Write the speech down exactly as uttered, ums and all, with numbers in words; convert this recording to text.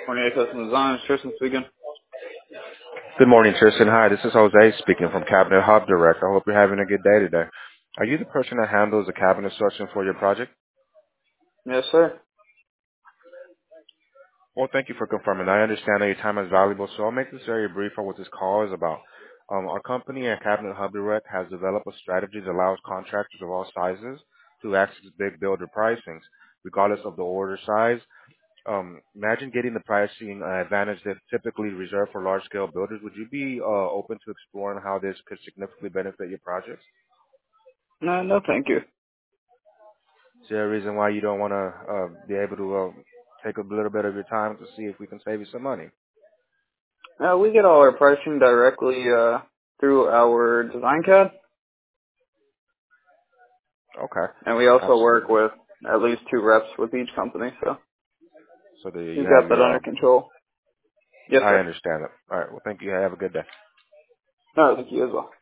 twenty-eight Custom Designs, Tristan speaking. Good morning, Tristan. Hi, this is Jose speaking from Cabinet Hub Direct. I hope you're having a good day today. Are you the person that handles the cabinet selection for your project? Yes, sir. Well, thank you for confirming. I understand that your time is valuable, so I'll make this very brief on what this call is about. Um, our company at Cabinet Hub Direct has developed a strategy that allows contractors of all sizes to access big builder pricings, regardless of the order size. Um, imagine getting the pricing uh, advantage that's typically reserved for large-scale builders. Would you be uh, open to exploring how this could significantly benefit your projects? No, no, thank you. Is there a reason why you don't want to uh, be able to uh, take a little bit of your time to see if we can save you some money? Uh, we get all our pricing directly uh, through our design C A D, Okay, and we also work absolutely. with at least two reps with each company, so So do you we've have got that your? under Um, control. Yes, I sir. understand it. All right. Well, thank you. Have a good day. No, thank you as well.